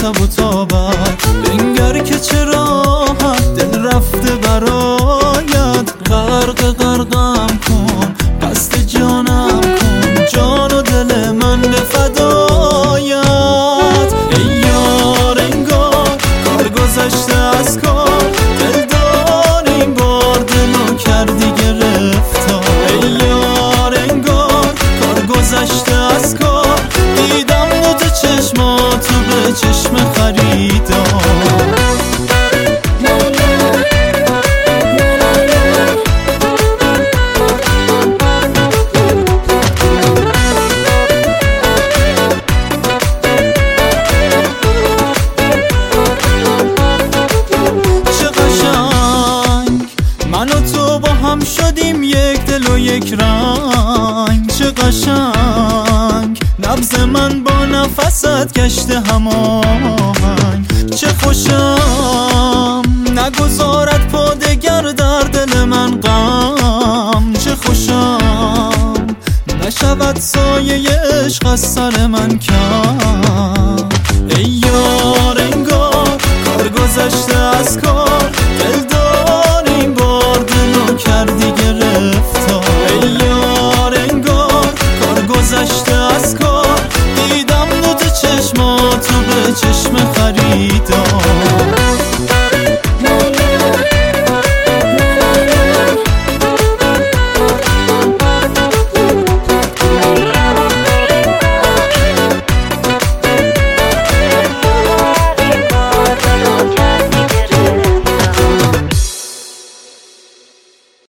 تب و تابت بنگر که چه راحت دل رفته برایت. غرقم کن قصد جانم کن، جان و دل من به فدایت. ای یار انگار کار گذشته از کار، دلدار این بار دلو کردی گرفتار. ای یار انگار کار گذشته از کار، دیدم دوتا چشماتو به چشم خریدار. من و تو با هم شدیم یک دل و یک رنگ، چه قشنگ نبض من با نفست گشته هماهنگ. چه خوشم نگذارد پا دگر در دل من غم، چه خوشم نشود سایه عشق از سر من کم. ای یار انگار کار گذشته از کار، دلدار این بار دلو کردی گرفتار. ای یار انگار کار گذشته از کار، دیدم دوتا چشماتو به چشم خریدار.